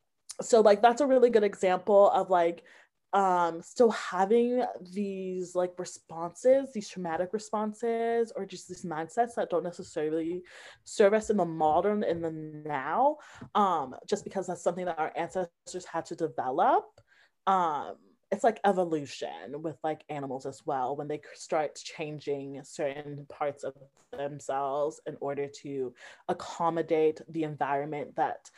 so like, that's a really good example of like, um, still having these like responses, these traumatic responses, or just these mindsets that don't necessarily serve us in the modern, in the now, um, just because that's something that our ancestors had to develop. Um, it's like evolution with like animals as well, when they start changing certain parts of themselves in order to accommodate the environment that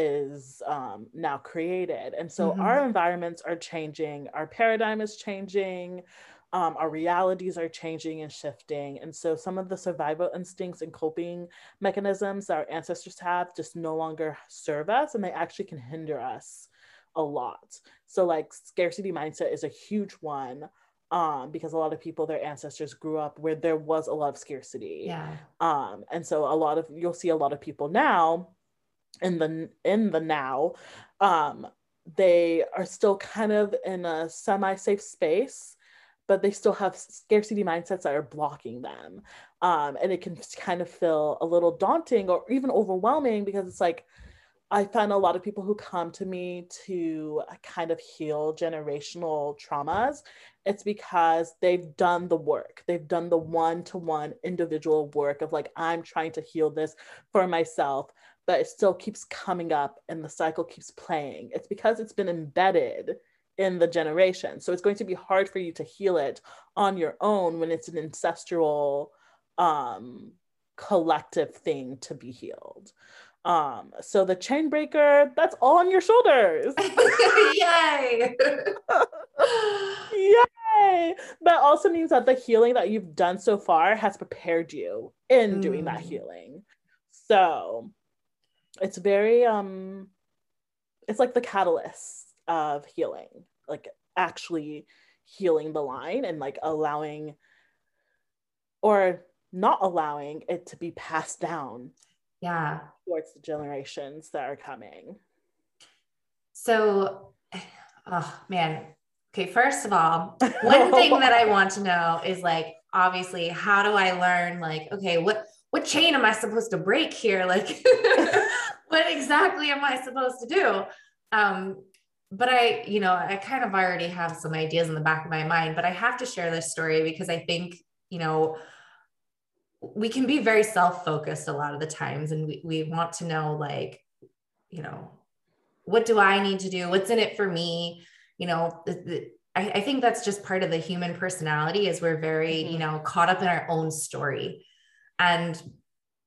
is um, now created. And so mm-hmm. our environments are changing, our paradigm is changing, um, our realities are changing and shifting. And so some of the survival instincts and coping mechanisms that our ancestors have just no longer serve us, and they actually can hinder us a lot. So like scarcity mindset is a huge one, um, because a lot of people, their ancestors grew up where there was a lot of scarcity. Yeah. Um, and so a lot of, you'll see a lot of people now in the, in the now, um, they are still kind of in a semi-safe space, but they still have scarcity mindsets that are blocking them. Um, and it can kind of feel a little daunting or even overwhelming, because it's like, I find a lot of people who come to me to kind of heal generational traumas, it's because they've done the work. They've done the one-to-one individual work of like, I'm trying to heal this for myself, but it still keeps coming up and the cycle keeps playing. It's because it's been embedded in the generation. So it's going to be hard for you to heal it on your own when it's an ancestral, um, collective thing to be healed. Um, so the chain breaker, that's all on your shoulders. Yay! Yay! That also means that the healing that you've done so far has prepared you in mm. doing that healing. So it's very, um, it's like the catalyst of healing, like actually healing the line and like allowing or not allowing it to be passed down. Yeah. Towards the generations that are coming. So, oh man. Okay. First of all, one thing that I want to know is like, obviously, how do I learn like, okay, what, what chain am I supposed to break here? Like, what exactly am I supposed to do? Um, but I, you know, I kind of already have some ideas in the back of my mind, but I have to share this story because I think, you know, we can be very self-focused a lot of the times. And we, we want to know, like, you know, what do I need to do? What's in it for me? You know, the, the, I, I think that's just part of the human personality, is we're very, mm-hmm. you know, caught up in our own story. And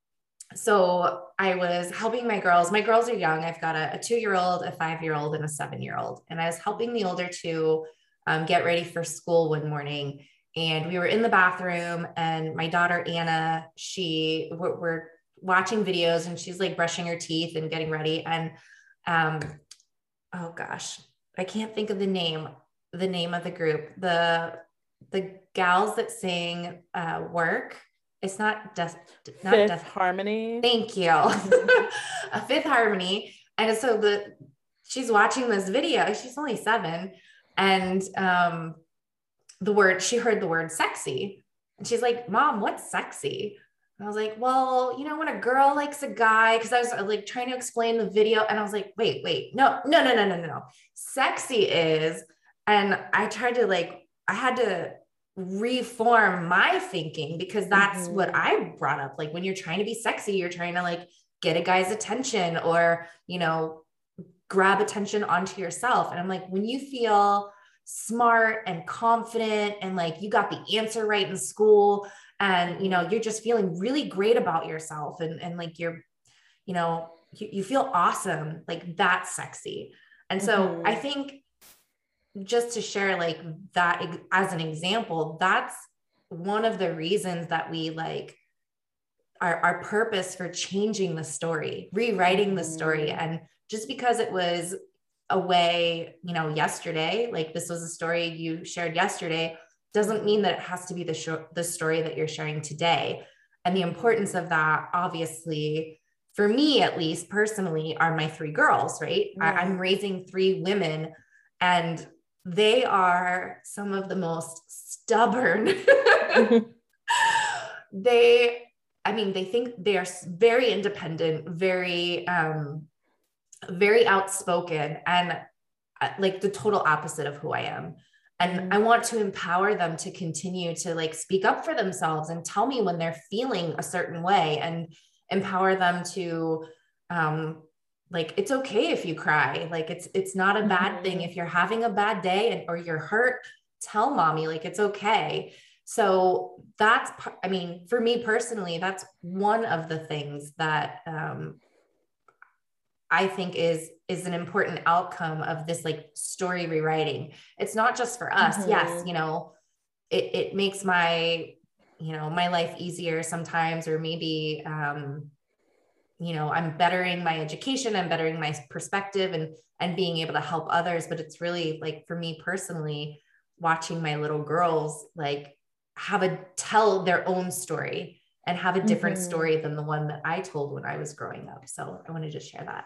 so I was helping my girls. My girls are young. I've got a, a two-year-old, a five-year-old, and a seven-year-old. And I was helping the older two um, get ready for school one morning. And we were in the bathroom, and my daughter, Anna, she, we're, we're watching videos, and she's like brushing her teeth and getting ready. And, um, oh gosh, I can't think of the name, the name of the group, the, the gals that sing uh, Work. It's not Death, not Fifth Death Harmony. Thank you. A Fifth Harmony. And so the, she's watching this video. She's only seven. And, um, the word, she heard the word sexy, and she's like, Mom, what's sexy? And I was like, well, you know, when a girl likes a guy, cause I was like trying to explain the video, and I was like, wait, wait, no, no, no, no, no, no. Sexy is, and I tried to like, I had to reform my thinking, because that's mm-hmm. what I brought up. Like when you're trying to be sexy, you're trying to like get a guy's attention, or, you know, grab attention onto yourself. And I'm like, when you feel smart and confident, and like you got the answer right in school, and you know, you're just feeling really great about yourself, and, and like you're, you know, you, you feel awesome, like that's sexy. And so mm-hmm. I think, just to share like that as an example, that's one of the reasons that we like our, our purpose for changing the story, rewriting mm-hmm. the story. And just because it was a way, you know, yesterday, like this was a story you shared yesterday, doesn't mean that it has to be the sh- the story that you're sharing today. And the importance of that, obviously, for me, at least personally, are my three girls, right? Yeah. I- I'm raising three women, and they are some of the most stubborn. they, I mean, they think they are very independent, very, um, very outspoken, and uh, like the total opposite of who I am. And mm-hmm. I want to empower them to continue to like speak up for themselves and tell me when they're feeling a certain way, and empower them to, um, like, it's okay if you cry. Like, it's, it's not a bad mm-hmm. thing. If you're having a bad day and, or you're hurt, tell mommy, like, it's okay. So that's, I mean, for me personally, that's one of the things that, um, I think is, is an important outcome of this like story rewriting. It's not just for us. Mm-hmm. Yes. You know, it, it makes my, you know, my life easier sometimes, or maybe, um, you know, I'm bettering my education, I'm bettering my perspective, and, and being able to help others. But it's really like, for me personally, watching my little girls, like have a, tell their own story and have a different mm-hmm. story than the one that I told when I was growing up. So I want to just share that.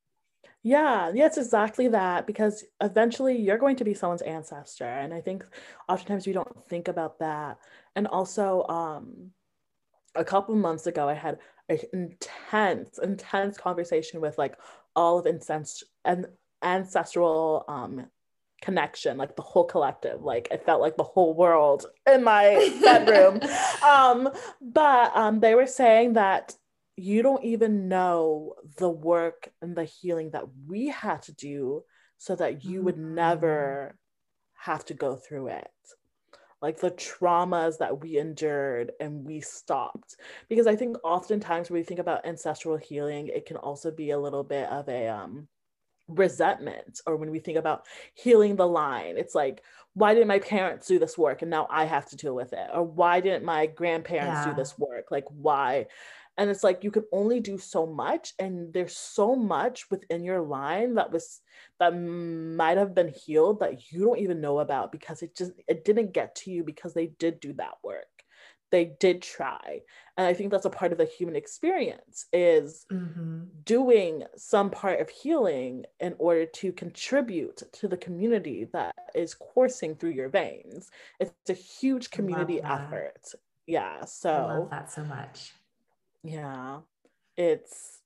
Yeah, yeah, it's exactly that, because eventually you're going to be someone's ancestor. And I think oftentimes we don't think about that. And also, um, a couple months ago, I had an intense, intense conversation with like all of incest- and ancestral um, connection, like the whole collective. Like I felt like the whole world in my bedroom. um, but um, they were saying that you don't even know the work and the healing that we had to do so that you mm-hmm. would never have to go through it. Like the traumas that we endured and we stopped. Because I think oftentimes when we think about ancestral healing, it can also be a little bit of a um, resentment. Or when we think about healing the line, it's like, why didn't my parents do this work and now I have to deal with it? Or why didn't my grandparents yeah. do this work? Like, why? And it's like, you can only do so much. And there's so much within your line that was, that might have been healed that you don't even know about, because it just, it didn't get to you because they did do that work. They did try. And I think that's a part of the human experience, is mm-hmm. doing some part of healing in order to contribute to the community that is coursing through your veins. It's a huge community effort. Yeah. So I love that so much. Yeah, it's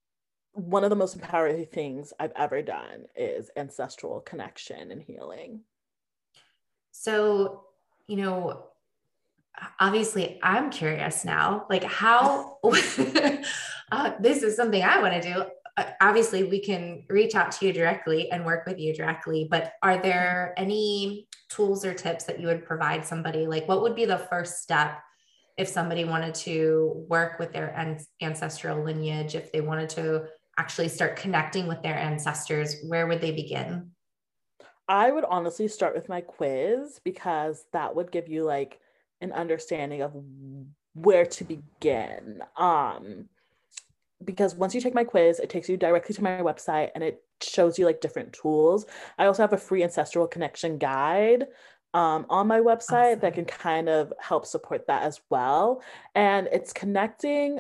one of the most empowering things I've ever done, is ancestral connection and healing. So, you know, obviously I'm curious now, like how, uh, this is something I want to do. Uh, obviously we can reach out to you directly and work with you directly, but are there any tools or tips that you would provide somebody? Like what would be the first step if somebody wanted to work with their an- ancestral lineage, if they wanted to actually start connecting with their ancestors, where would they begin? I would honestly start with my quiz because that would give you like an understanding of where to begin. Um, because once you take my quiz, it takes you directly to my website and it shows you like different tools. I also have a free ancestral connection guide um, on my website Awesome. that can kind of help support that as well. And it's connecting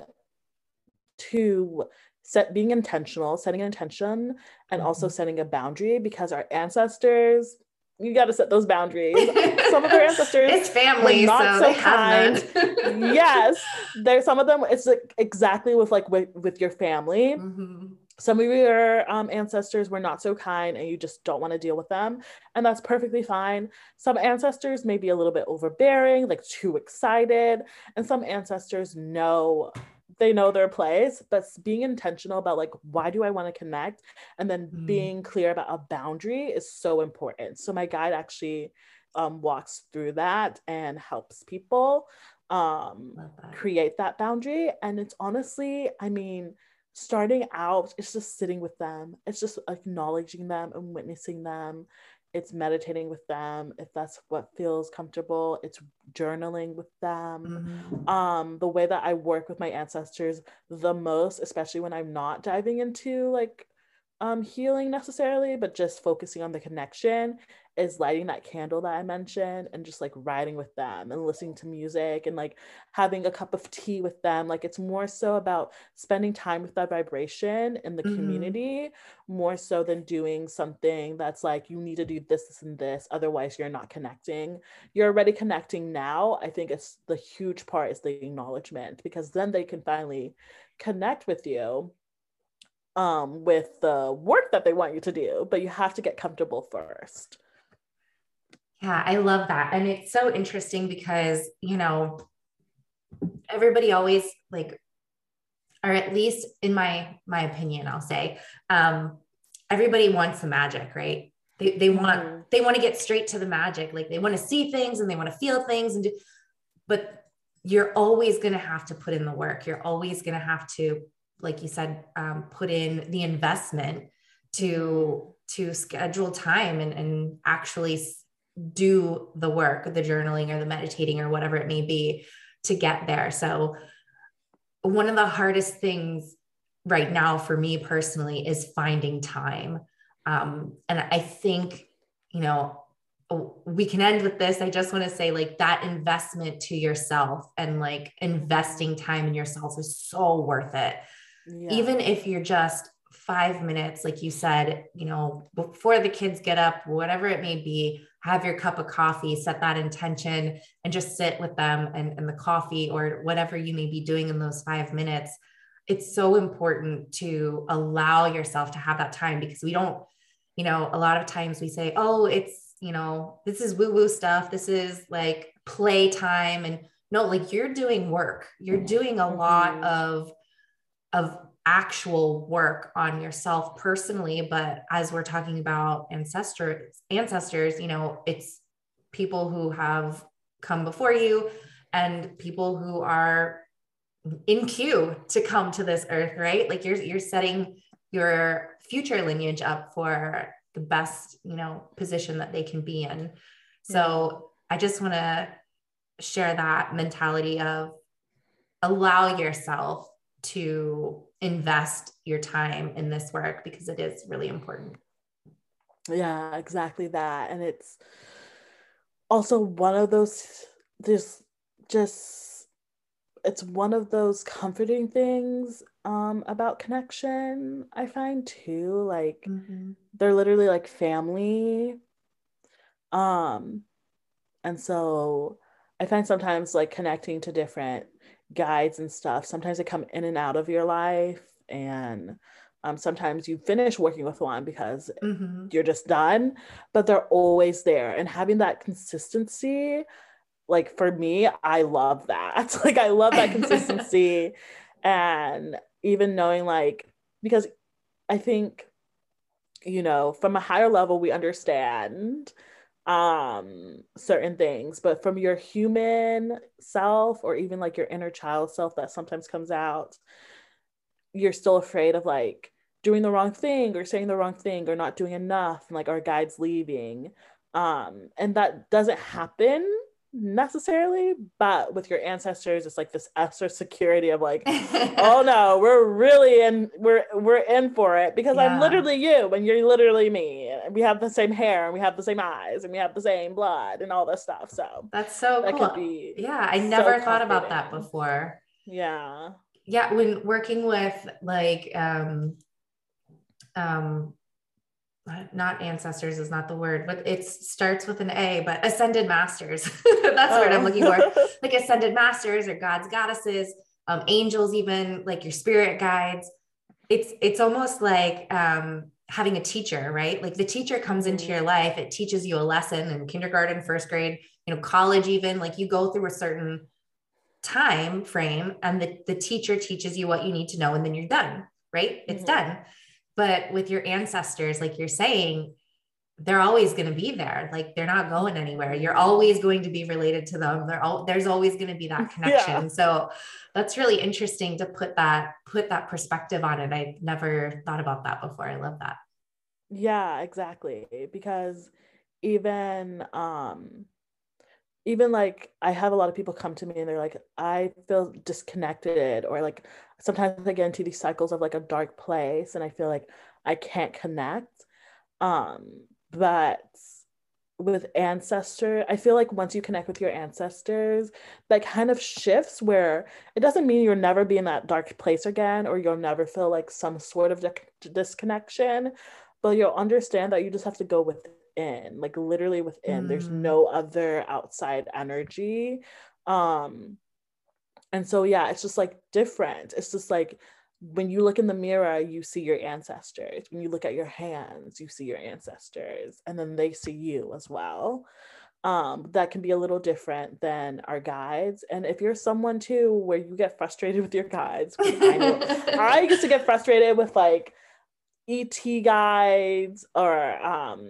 to set being intentional, setting an intention, and also Mhm. setting a boundary because our ancestors, you got to set those boundaries. Some of our ancestors It's were family, not so so they have kind. none. Yes, there's some of them. It's like exactly with like with, with your family. Mm-hmm. Some of your um, ancestors were not so kind and you just don't want to deal with them. And that's perfectly fine. Some ancestors may be a little bit overbearing, like too excited. And some ancestors know they know their place, but being intentional about like, why do I want to connect? And then Mm. being clear about a boundary is so important. So my guide actually um, walks through that and helps people um, Love that. create that boundary. And it's honestly, I mean, starting out, it's just sitting with them. It's just acknowledging them and witnessing them. It's meditating with them if that's what feels comfortable. It's journaling with them. Mm-hmm. Um, the way that I work with my ancestors the most, especially when I'm not diving into like um healing necessarily, but just focusing on the connection, is lighting that candle that I mentioned and just like riding with them and listening to music and like having a cup of tea with them. Like it's more so about spending time with that vibration in the Mm-hmm. community, more so than doing something that's like you need to do this, this, and this. Otherwise, you're not connecting. You're already connecting now. I think it's the huge part is the acknowledgement because then they can finally connect with you um, with the work that they want you to do, but you have to get comfortable first. Yeah, I love that. And it's so interesting because, you know, everybody always like, or at least in my my opinion, I'll say, um, everybody wants the magic, right? They they want Mm-hmm. they want to get straight to the magic. Like they want to see things and they want to feel things and do, but you're always going to have to put in the work. You're always going to have to, like you said, um, put in the investment to to schedule time and, and actually do the work, the journaling or the meditating or whatever it may be to get there. So one of the hardest things right now for me personally is finding time. Um, and I think, you know, we can end with this. I just want to say like that investment to yourself and like investing time in yourself is so worth it. Yeah. Even if you're just five minutes, like you said, you know, before the kids get up, whatever it may be, have your cup of coffee, set that intention and just sit with them and, and the coffee or whatever you may be doing in those five minutes. It's so important to allow yourself to have that time because we don't, you know, a lot of times we say, oh, it's, you know, this is woo woo stuff. This is like playtime. And no, like you're doing work. You're doing a mm-hmm. lot of, of actual work on yourself personally. But as we're talking about ancestors, ancestors, you know, it's people who have come before you and people who are in queue to come to this earth, right? Like you're, you're setting your future lineage up for the best, you know, position that they can be in. So yeah. I just want to share that mentality of allow yourself to invest your time in this work because it is really important. Yeah, exactly that. And it's also one of those, there's just, it's one of those comforting things um, about connection, I find too. Like, mm-hmm. they're literally like family. Um, and so I find sometimes like connecting to different guides and stuff, sometimes they come in and out of your life. And um, sometimes you finish working with one because mm-hmm. you're just done, but they're always there. And having that consistency, like for me, I love that. Like I love that consistency. And even knowing like, because I think, you know, from a higher level, we understand um certain things, but from your human self or even like your inner child self that sometimes comes out, you're still afraid of like doing the wrong thing or saying the wrong thing or not doing enough and like our guides leaving. Um, and that doesn't happen necessarily, but with your ancestors, it's like this extra security of like, oh no, we're really in, we're we're in for it because yeah. I'm literally you and you're literally me. And we have the same hair and we have the same eyes and we have the same blood and all this stuff. So that's so that cool. Could be yeah, I never so thought about that before. Yeah. Yeah, when working with like um um not ancestors is not the word, but it starts with an A, but ascended masters. That's the oh. word I'm looking for. Like ascended masters or gods, goddesses, um, angels, even like your spirit guides. It's, it's almost like um, having a teacher, right? Like the teacher comes into your life. It teaches you a lesson in kindergarten, first grade, you know, college, even like you go through a certain time frame and the, the teacher teaches you what you need to know. And then you're done, right? It's mm-hmm. done. But with your ancestors, like you're saying, they're always going to be there. Like they're not going anywhere. You're always going to be related to them. They're all, there's always going to be that connection. Yeah. So that's really interesting to put that, put that perspective on it. I never thought about that before. I love that. Yeah, exactly. Because even, um, even like I have a lot of people come to me and they're like, I feel disconnected, or like sometimes I get into these cycles of like a dark place and I feel like I can't connect. Um, but with ancestor, I feel like once you connect with your ancestors, that kind of shifts where it doesn't mean you'll never be in that dark place again, or you'll never feel like some sort of di- disconnection, but you'll understand that you just have to go with in like literally within mm. There's no other outside energy, um and so yeah, it's just like different. It's just like when you look in the mirror, you see your ancestors. When you look at your hands, you see your ancestors, and then they see you as well. Um that can be a little different than our guides. And if you're someone too where you get frustrated with your guides, I know I used to get frustrated with like E T guides or um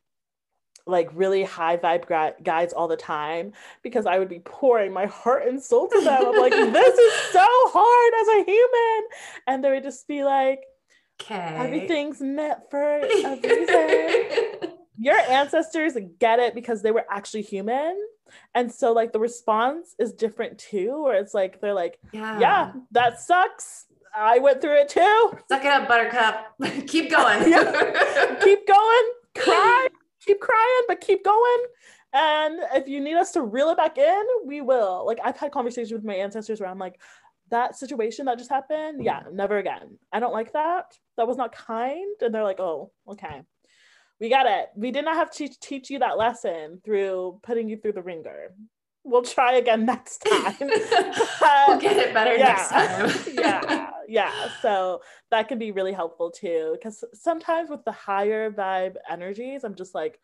like really high vibe gu- guides all the time, because I would be pouring my heart and soul to them. I'm like, this is so hard as a human. And they would just be like, okay, everything's meant for a reason. Your ancestors get it because they were actually human. And so like the response is different too, where it's like, they're like, yeah, yeah that sucks. I went through it too. Suck it up, buttercup. Keep going. Yeah. Keep going. Cry. Keep crying, but keep going. And if you need us to reel it back in, we will. Like I've had conversations with my ancestors where I'm like, that situation that just happened, yeah, never again. I don't like that. That was not kind. And they're like, oh, okay. We got it. We did not have to teach you that lesson through putting you through the ringer. We'll try again next time. But, we'll get it better yeah, next time. yeah, yeah. So that can be really helpful too. Because sometimes with the higher vibe energies, I'm just like,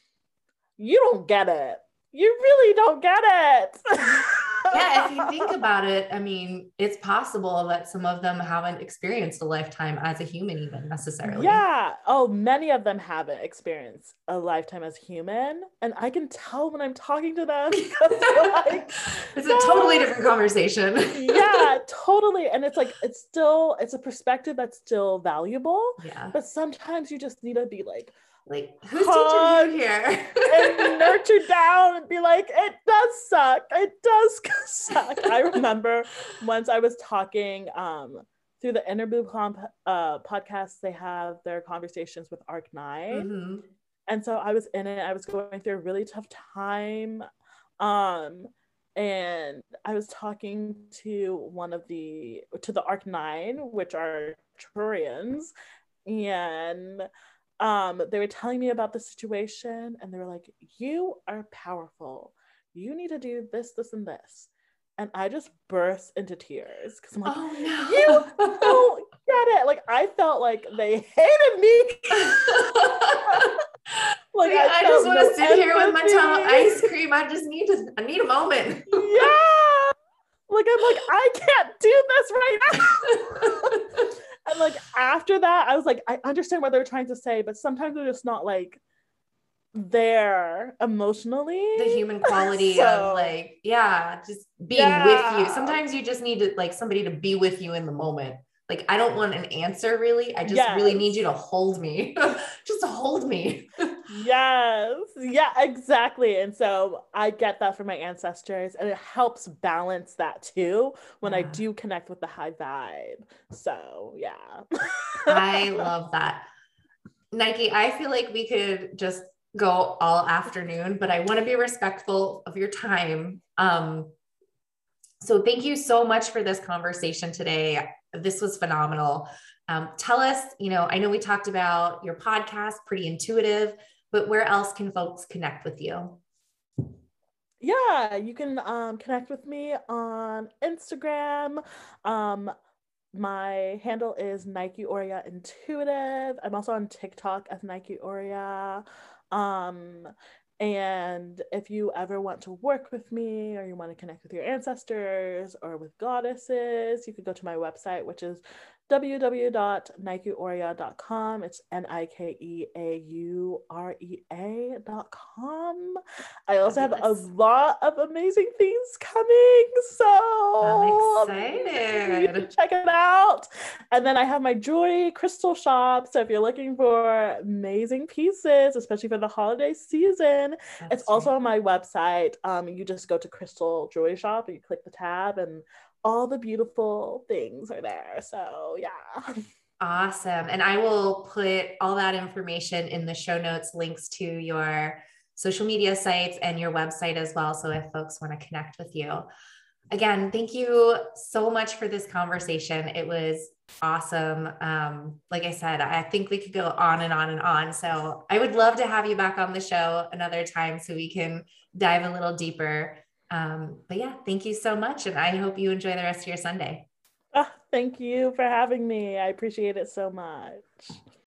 you don't get it. You really don't get it. Yeah, if you think about it, I mean, it's possible that some of them haven't experienced a lifetime as a human even necessarily. Yeah. Oh, many of them haven't experienced a lifetime as human. And I can tell when I'm talking to them. Like, it's a totally different conversation. Yeah, totally. And it's like, it's still, it's a perspective that's still valuable. Yeah. But sometimes you just need to be like, like, who's teaching you here? And nurture down and be like, it does suck. It does suck. I remember once I was talking um, through the Inner Blue Comp, uh, podcast, they have their conversations with Arc nine. Mm-hmm. And so I was in it. I was going through a really tough time. Um, and I was talking to one of the, to the Arc nine, which are Turians. And Um, they were telling me about the situation and they were like, you are powerful. You need to do this, this, and this. And I just burst into tears because I'm like, oh, no. You don't get it. Like, I felt like they hated me. Like, I, I just want to no sit empathy. Here with my tongue ice cream. I just need to, I need a moment. Yeah. Like, I'm like, I can't do this right now. And like after that, I was like, I understand what they were trying to say, but sometimes they're just not like there emotionally. The human quality so, of like, yeah, just being with you. yeah. Sometimes you just need to like somebody to be with you in the moment. Like, I don't want an answer really. I just Yes. really need you to hold me. Just to hold me. Yes. Yeah, exactly. And so I get that from my ancestors, and it helps balance that too when I Yeah. do connect with the high vibe. So, yeah. I love that. Nike, I feel like we could just go all afternoon, but I want to be respectful of your time. Um, so thank you so much for this conversation today. This was phenomenal. Um, tell us, you know, I know we talked about your podcast, Pretty Intuitive, but where else can folks connect with you? Yeah, you can um, connect with me on Instagram. Um, my handle is Nike Oria Intuitive. I'm also on TikTok as Nike Oria. Um, and if you ever want to work with me, or you want to connect with your ancestors or with goddesses, you could go to my website, which is w w w dot nike oria dot com. It's N I K E A U R E A dot com. I also have a lot of amazing things coming. So I'm excited. you can check it out. And then I have my jewelry crystal shop. So if you're looking for amazing pieces, especially for the holiday season, That's it's also right. on my website. Um, you just go to Crystal Jewelry Shop and you click the tab, and all the beautiful things are there. So yeah. Awesome. And I will put all that information in the show notes, links to your social media sites and your website as well. So if folks want to connect with you. Again, thank you so much for this conversation. It was awesome. Um, like I said, I think we could go on and on and on. So I would love to have you back on the show another time so we can dive a little deeper. Um, but yeah, thank you so much. And I hope you enjoy the rest of your Sunday. Oh, thank you for having me. I appreciate it so much.